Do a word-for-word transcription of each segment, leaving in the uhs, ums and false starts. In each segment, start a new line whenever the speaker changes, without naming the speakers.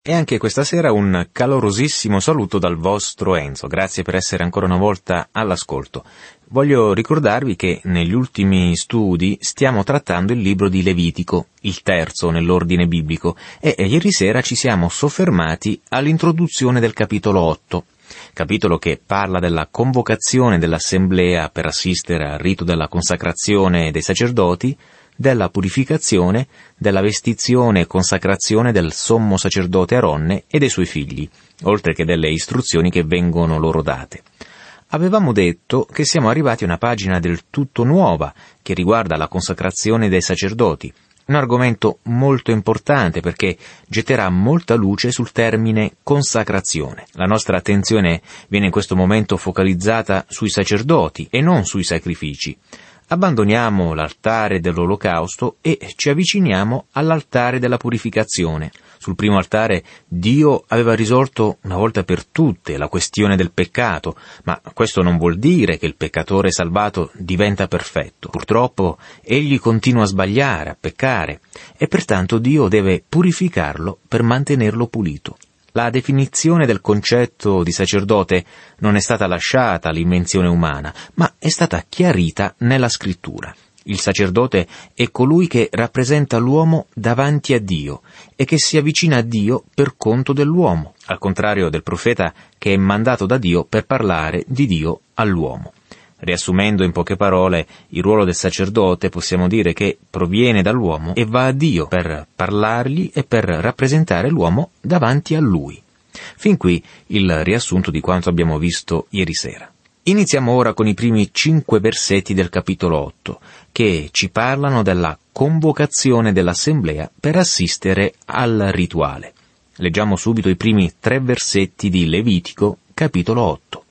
E anche questa sera un calorosissimo saluto dal vostro Enzo. Grazie per essere ancora una volta all'ascolto. Voglio ricordarvi che negli ultimi studi stiamo trattando il libro di Levitico, il terzo nell'ordine biblico, e ieri sera ci siamo soffermati all'introduzione del capitolo otto, capitolo che parla della convocazione dell'assemblea per assistere al rito della consacrazione dei sacerdoti, della purificazione, della vestizione e consacrazione del sommo sacerdote Aronne e dei suoi figli, oltre che delle istruzioni che vengono loro date. Avevamo detto che siamo arrivati a una pagina del tutto nuova che riguarda la consacrazione dei sacerdoti, un argomento molto importante perché getterà molta luce sul termine consacrazione. La nostra attenzione viene in questo momento focalizzata sui sacerdoti e non sui sacrifici. Abbandoniamo l'altare dell'olocausto e ci avviciniamo all'altare della purificazione. Sul primo altare Dio aveva risolto una volta per tutte la questione del peccato, ma questo non vuol dire che il peccatore salvato diventa perfetto. Purtroppo egli continua a sbagliare, a peccare, e pertanto Dio deve purificarlo per mantenerlo pulito. La definizione del concetto di sacerdote non è stata lasciata all'invenzione umana, ma è stata chiarita nella Scrittura. Il sacerdote è colui che rappresenta l'uomo davanti a Dio e che si avvicina a Dio per conto dell'uomo, al contrario del profeta che è mandato da Dio per parlare di Dio all'uomo. Riassumendo in poche parole il ruolo del sacerdote, possiamo dire che proviene dall'uomo e va a Dio per parlargli e per rappresentare l'uomo davanti a Lui. Fin qui il riassunto di quanto abbiamo visto ieri sera. Iniziamo ora con i primi cinque versetti del capitolo otto, che ci parlano della convocazione dell'assemblea per assistere al rituale. Leggiamo subito i primi tre versetti di Levitico, capitolo otto.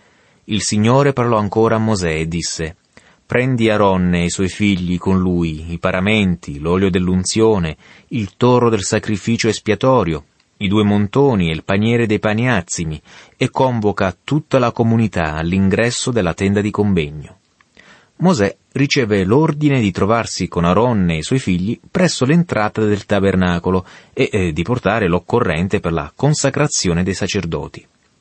Il Signore parlò ancora a Mosè e disse: «Prendi Aronne e i suoi figli con lui, i paramenti, l'olio dell'unzione, il toro del sacrificio espiatorio, i due montoni e il paniere dei pani azimi, e convoca tutta la comunità all'ingresso della tenda di convegno». Mosè riceve l'ordine di trovarsi con Aronne e i suoi figli presso l'entrata del tabernacolo e eh, di portare l'occorrente per la consacrazione dei sacerdoti.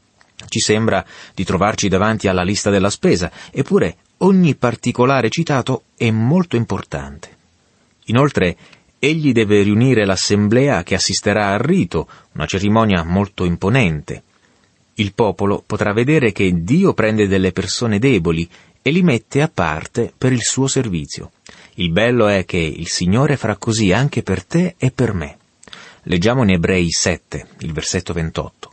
Ci sembra di trovarci davanti alla lista della spesa, eppure ogni particolare citato è molto importante. Inoltre, egli deve riunire l'assemblea che assisterà al rito, una cerimonia molto imponente. Il popolo potrà vedere che Dio prende delle persone deboli e li mette a parte per il suo servizio. Il bello è che il Signore farà così anche per te e per me. Leggiamo in Ebrei sette, il versetto ventotto.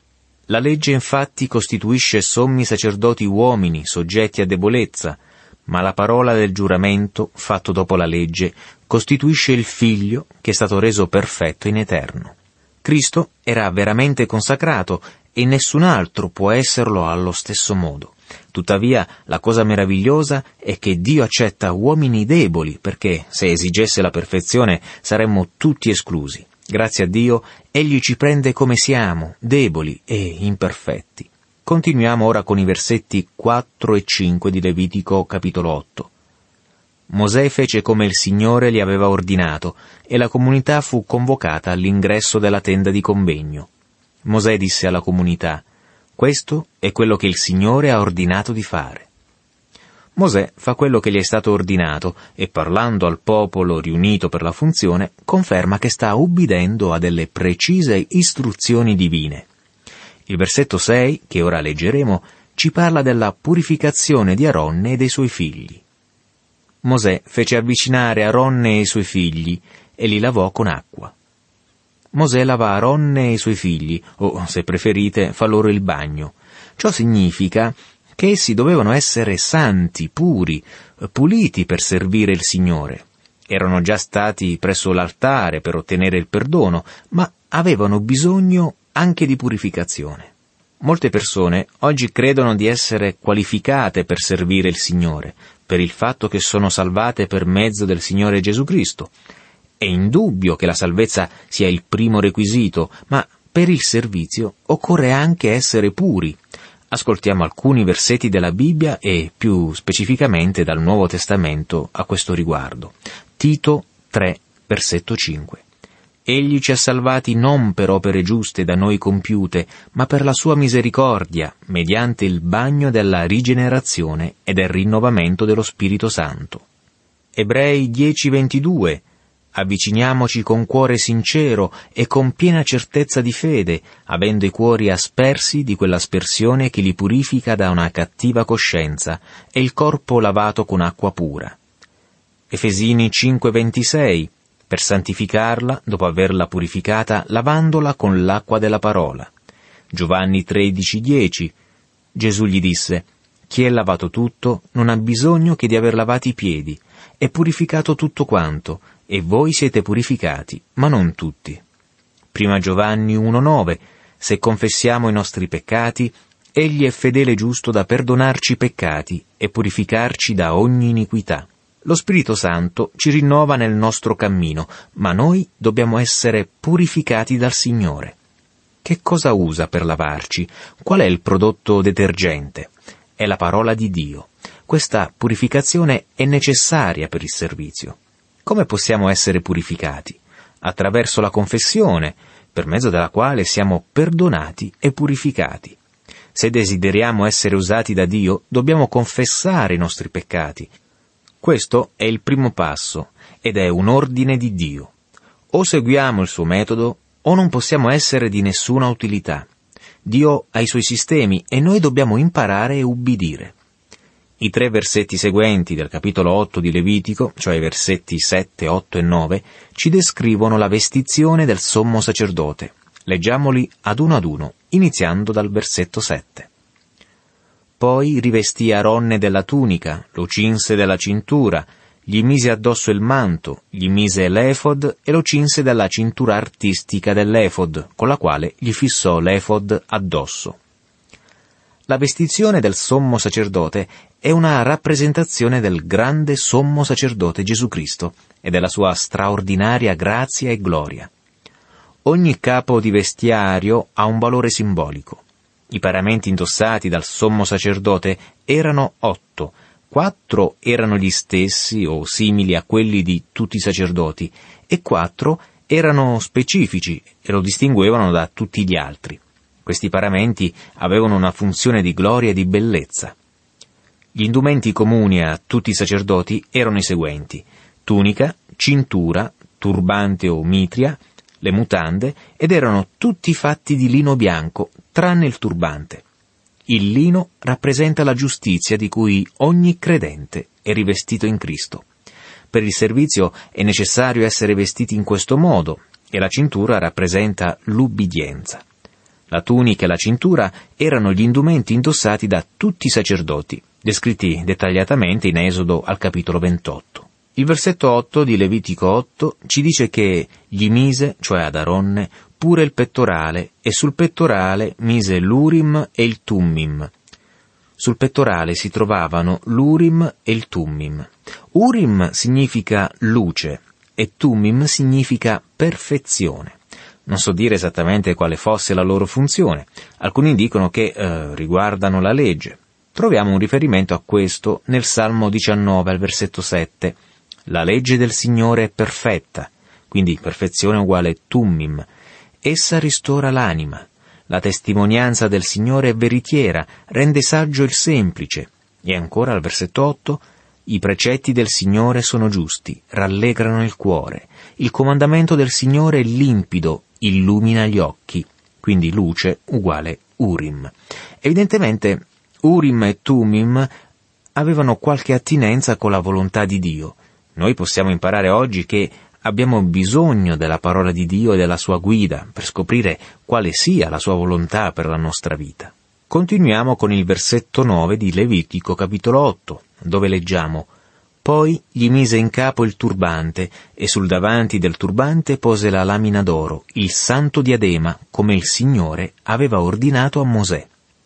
La legge infatti costituisce sommi sacerdoti uomini, soggetti a debolezza, ma la parola del giuramento, fatto dopo la legge, costituisce il Figlio che è stato reso perfetto in eterno. Cristo era veramente consacrato e nessun altro può esserlo allo stesso modo. Tuttavia, la cosa meravigliosa è che Dio accetta uomini deboli, perché se esigesse la perfezione saremmo tutti esclusi. Grazie a Dio, Egli ci prende come siamo, deboli e imperfetti. Continuiamo ora con i versetti quattro e cinque di Levitico capitolo otto. Mosè fece come il Signore gli aveva ordinato, e la comunità fu convocata all'ingresso della tenda di convegno. Mosè disse alla comunità: «Questo è quello che il Signore ha ordinato di fare». Mosè fa quello che gli è stato ordinato e, parlando al popolo riunito per la funzione, conferma che sta ubbidendo a delle precise istruzioni divine. Il versetto sei, che ora leggeremo, ci parla della purificazione di Aronne e dei suoi figli. Mosè fece avvicinare Aronne e i suoi figli e li lavò con acqua. Mosè lava Aronne e i suoi figli, o, se preferite, fa loro il bagno. Ciò significa che essi dovevano essere santi, puri, puliti per servire il Signore. Erano già stati presso l'altare per ottenere il perdono, ma avevano bisogno anche di purificazione. Molte persone oggi credono di essere qualificate per servire il Signore, per il fatto che sono salvate per mezzo del Signore Gesù Cristo. È indubbio che la salvezza sia il primo requisito, ma per il servizio occorre anche essere puri. Ascoltiamo alcuni versetti della Bibbia e più specificamente dal Nuovo Testamento a questo riguardo. Tito tre, versetto cinque. Egli ci ha salvati non per opere giuste da noi compiute, ma per la sua misericordia, mediante il bagno della rigenerazione e del rinnovamento dello Spirito Santo. Ebrei dieci ventidue. Avviciniamoci con cuore sincero e con piena certezza di fede, avendo i cuori aspersi di quell'aspersione che li purifica da una cattiva coscienza e il corpo lavato con acqua pura. Efesini cinque ventisei. Per santificarla, dopo averla purificata, lavandola con l'acqua della parola. Giovanni tredici dieci. Gesù gli disse: chi è lavato tutto non ha bisogno che di aver lavati i piedi, è purificato tutto quanto, e voi siete purificati, ma non tutti. Prima Giovanni uno nove. Se confessiamo i nostri peccati, egli è fedele e giusto da perdonarci i peccati e purificarci da ogni iniquità. Lo Spirito Santo ci rinnova nel nostro cammino, ma noi dobbiamo essere purificati dal Signore. Che cosa usa per lavarci? Qual è il prodotto detergente? È la parola di Dio. Questa purificazione è necessaria per il servizio. Come possiamo essere purificati? Attraverso la confessione, per mezzo della quale siamo perdonati e purificati. Se desideriamo essere usati da Dio, dobbiamo confessare i nostri peccati. Questo è il primo passo ed è un ordine di Dio. O seguiamo il suo metodo o non possiamo essere di nessuna utilità. Dio ha i suoi sistemi e noi dobbiamo imparare e ubbidire. I tre versetti seguenti del capitolo otto di Levitico, cioè i versetti sette, otto e nove, ci descrivono la vestizione del sommo sacerdote. Leggiamoli ad uno ad uno, iniziando dal versetto sette. Poi rivestì Aronne della tunica, lo cinse della cintura, gli mise addosso il manto, gli mise l'efod e lo cinse dalla cintura artistica dell'efod, con la quale gli fissò l'efod addosso. La vestizione del sommo sacerdote è una rappresentazione del grande sommo sacerdote Gesù Cristo e della sua straordinaria grazia e gloria. Ogni capo di vestiario ha un valore simbolico. I paramenti indossati dal sommo sacerdote erano otto, quattro erano gli stessi o simili a quelli di tutti i sacerdoti e quattro erano specifici e lo distinguevano da tutti gli altri. Questi paramenti avevano una funzione di gloria e di bellezza. Gli indumenti comuni a tutti i sacerdoti erano i seguenti: tunica, cintura, turbante o mitria, le mutande, ed erano tutti fatti di lino bianco, tranne il turbante. Il lino rappresenta la giustizia di cui ogni credente è rivestito in Cristo. Per il servizio è necessario essere vestiti in questo modo, e la cintura rappresenta l'ubbidienza. La tunica e la cintura erano gli indumenti indossati da tutti i sacerdoti, descritti dettagliatamente in Esodo al capitolo ventotto. Il versetto otto di Levitico otto ci dice che gli mise, cioè ad Aronne, pure il pettorale, e sul pettorale mise l'Urim e il Tummim. Sul pettorale si trovavano l'Urim e il Tummim. Urim significa luce e Tummim significa perfezione. Non so dire esattamente quale fosse la loro funzione. Alcuni dicono che eh, riguardano la legge. Troviamo un riferimento a questo nel Salmo diciannove al versetto sette. La legge del Signore è perfetta, quindi perfezione uguale Tummim. Essa ristora l'anima. La testimonianza del Signore è veritiera, rende saggio il semplice. E ancora al versetto otto, i precetti del Signore sono giusti, rallegrano il cuore. Il comandamento del Signore è limpido, illumina gli occhi. Quindi luce uguale Urim. Evidentemente Urim e Tummim avevano qualche attinenza con la volontà di Dio. Noi possiamo imparare oggi che abbiamo bisogno della parola di Dio e della sua guida per scoprire quale sia la sua volontà per la nostra vita. Continuiamo con il versetto nove di Levitico capitolo otto, dove leggiamo: Poi gli mise in capo il turbante, e sul davanti del turbante pose la lamina d'oro, il santo diadema, come il Signore aveva ordinato a Mosè.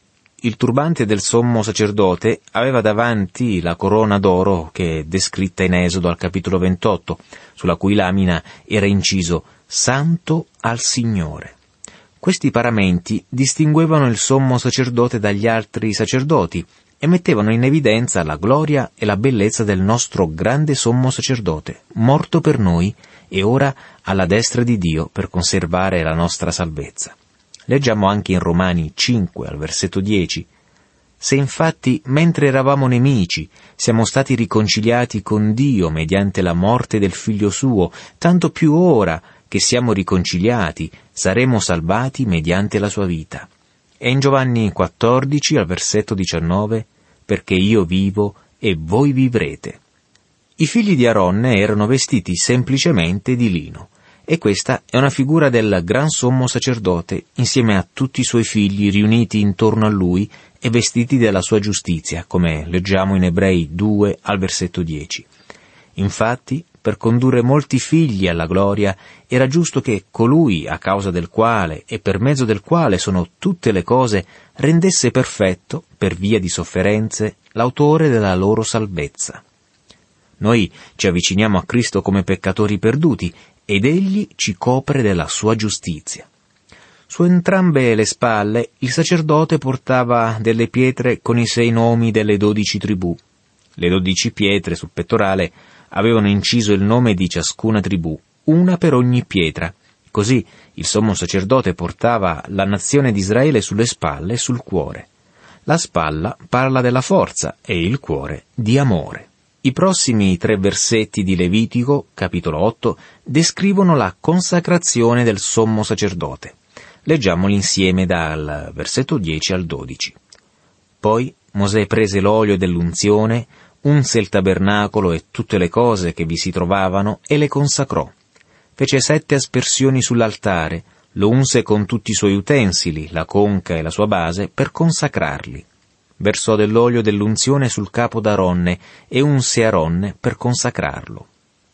Il turbante del sommo sacerdote aveva davanti la corona d'oro che è descritta in Esodo al capitolo ventotto, sulla cui lamina era inciso «Santo al Signore». Questi paramenti distinguevano il sommo sacerdote dagli altri sacerdoti e mettevano in evidenza la gloria e la bellezza del nostro grande sommo sacerdote, morto per noi e ora alla destra di Dio per conservare la nostra salvezza. Leggiamo anche in Romani cinque, al versetto dieci. Se infatti, mentre eravamo nemici, siamo stati riconciliati con Dio mediante la morte del Figlio suo, tanto più ora che siamo riconciliati, saremo salvati mediante la sua vita. E in Giovanni quattordici, al versetto diciannove, perché io vivo e voi vivrete. I figli di Aronne erano vestiti semplicemente di lino, e questa è una figura del gran sommo sacerdote insieme a tutti i suoi figli riuniti intorno a lui e vestiti della sua giustizia, come leggiamo in Ebrei due al versetto dieci. Infatti, per condurre molti figli alla gloria, era giusto che colui a causa del quale e per mezzo del quale sono tutte le cose rendesse perfetto, per via di sofferenze, l'autore della loro salvezza. Noi ci avviciniamo a Cristo come peccatori perduti ed Egli ci copre della sua giustizia. Su entrambe le spalle il sacerdote portava delle pietre con i sei nomi delle dodici tribù. Le dodici pietre sul pettorale avevano inciso il nome di ciascuna tribù, una per ogni pietra. Così il sommo sacerdote portava la nazione di Israele sulle spalle e sul cuore. La spalla parla della forza e il cuore di amore. I prossimi tre versetti di Levitico, capitolo otto, descrivono la consacrazione del sommo sacerdote. Leggiamoli insieme dal versetto dieci al dodici. Poi Mosè prese l'olio dell'unzione, unse il tabernacolo e tutte le cose che vi si trovavano e le consacrò. Fece sette aspersioni sull'altare, lo unse con tutti i suoi utensili, la conca e la sua base, per consacrarli. Versò dell'olio dell'unzione sul capo d'Aronne e unse Aronne per consacrarlo.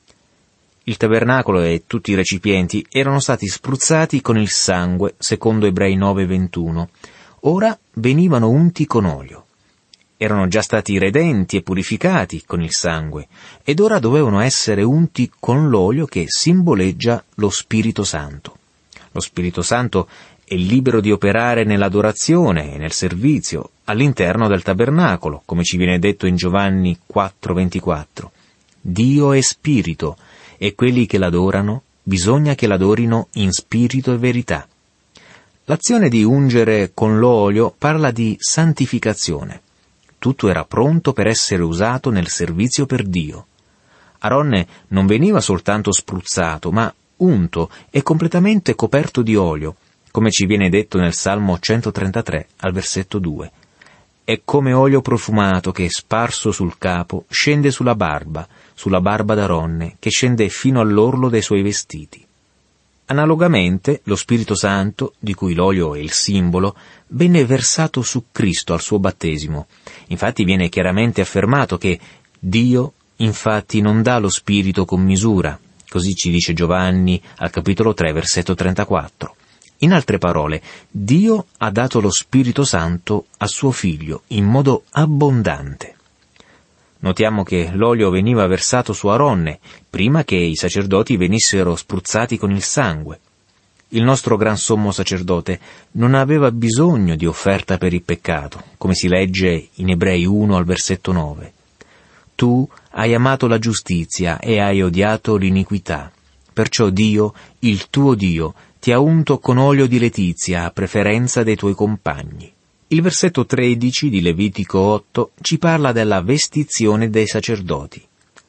Il tabernacolo e tutti i recipienti erano stati spruzzati con il sangue, secondo Ebrei nove ventuno. Ora venivano unti con olio. Erano già stati redenti e purificati con il sangue, ed ora dovevano essere unti con l'olio che simboleggia lo Spirito Santo. Lo Spirito Santo è libero di operare nell'adorazione e nel servizio all'interno del tabernacolo, come ci viene detto in Giovanni quattro ventiquattro. Dio è spirito, e quelli che l'adorano bisogna che l'adorino in spirito e verità. L'azione di ungere con l'olio parla di santificazione. Tutto era pronto per essere usato nel servizio per Dio. Aronne non veniva soltanto spruzzato, ma unto e completamente coperto di olio, come ci viene detto nel Salmo centotrentatré, al versetto due. È come olio profumato che, sparso sul capo, scende sulla barba, sulla barba d'Aronne, che scende fino all'orlo dei suoi vestiti. Analogamente, lo Spirito Santo, di cui l'olio è il simbolo, venne versato su Cristo al suo battesimo. Infatti viene chiaramente affermato che Dio, infatti, non dà lo Spirito con misura. Così ci dice Giovanni al capitolo tre, versetto trentaquattro. In altre parole, Dio ha dato lo Spirito Santo a suo Figlio in modo abbondante. Notiamo che l'olio veniva versato su Aronne, prima che i sacerdoti venissero spruzzati con il sangue. Il nostro gran sommo sacerdote non aveva bisogno di offerta per il peccato, come si legge in Ebrei uno al versetto nove. Tu hai amato la giustizia e hai odiato l'iniquità. Perciò Dio, il tuo Dio, ti ha unto con olio di letizia a preferenza dei tuoi compagni. Il versetto tredici di Levitico otto ci parla della vestizione dei sacerdoti.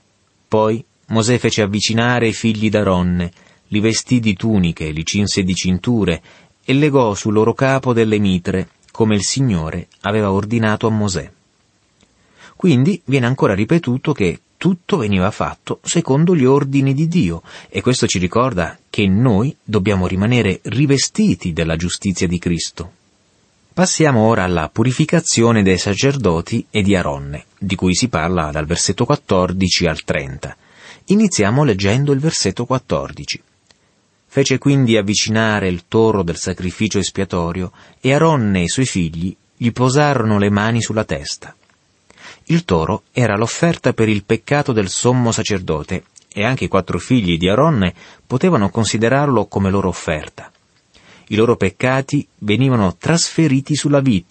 Poi Mosè fece avvicinare i figli d'Aronne, li vestì di tuniche, li cinse di cinture e legò sul loro capo delle mitre, come il Signore aveva ordinato a Mosè. Quindi viene ancora ripetuto che tutto veniva fatto secondo gli ordini di Dio, e questo ci ricorda che noi dobbiamo rimanere rivestiti della giustizia di Cristo. Passiamo ora alla purificazione dei sacerdoti e di Aronne, di cui si parla dal versetto quattordici al trenta. Iniziamo leggendo il versetto quattordici. Fece quindi avvicinare il toro del sacrificio espiatorio, e Aronne e i suoi figli gli posarono le mani sulla testa. Il toro era l'offerta per il peccato del sommo sacerdote, e anche i quattro figli di Aronne potevano considerarlo come loro offerta. I loro peccati venivano trasferiti sulla vittima,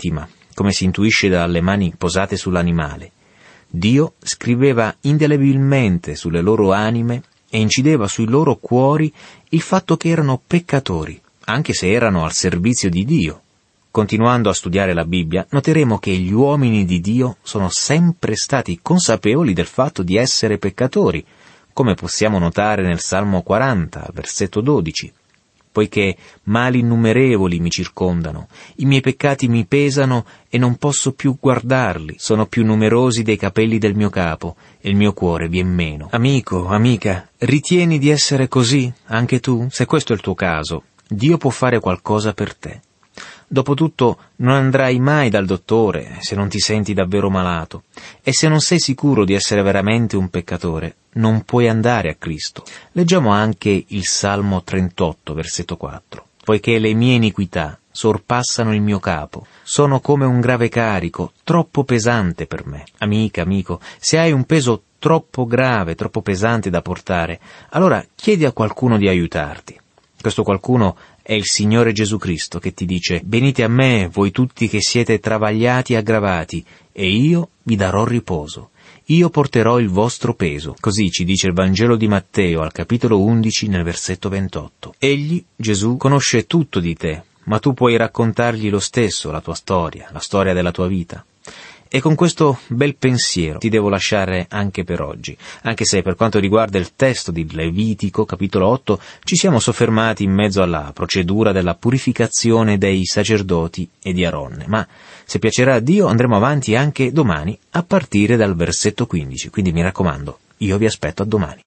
come si intuisce dalle mani posate sull'animale. Dio scriveva indelebilmente sulle loro anime e incideva sui loro cuori il fatto che erano peccatori, anche se erano al servizio di Dio. Continuando a studiare la Bibbia, noteremo che gli uomini di Dio sono sempre stati consapevoli del fatto di essere peccatori, come possiamo notare nel Salmo quaranta, versetto dodici. Poiché mali innumerevoli mi circondano, i miei peccati mi pesano e non posso più guardarli, sono più numerosi dei capelli del mio capo, e il mio cuore vien meno. Amico, amica, ritieni di essere così, anche tu? Se questo è il tuo caso, Dio può fare qualcosa per te. Dopotutto non andrai mai dal dottore se non ti senti davvero malato, e se non sei sicuro di essere veramente un peccatore, non puoi andare a Cristo. Leggiamo anche il Salmo trentotto, versetto quattro. Poiché le mie iniquità sorpassano il mio capo, sono come un grave carico, troppo pesante per me. Amica, amico, se hai un peso troppo grave, troppo pesante da portare, allora chiedi a qualcuno di aiutarti. Questo qualcuno è il Signore Gesù Cristo che ti dice: venite a me, voi tutti che siete travagliati e aggravati, e io vi darò riposo. Io porterò il vostro peso. Così ci dice il Vangelo di Matteo al capitolo undici nel versetto ventotto. Egli, Gesù, conosce tutto di te, ma tu puoi raccontargli lo stesso, la tua storia, la storia della tua vita. E con questo bel pensiero ti devo lasciare anche per oggi, anche se per quanto riguarda il testo di Levitico, capitolo otto, ci siamo soffermati in mezzo alla procedura della purificazione dei sacerdoti e di Aronne, ma se piacerà a Dio andremo avanti anche domani a partire dal versetto quindici, quindi mi raccomando, io vi aspetto a domani.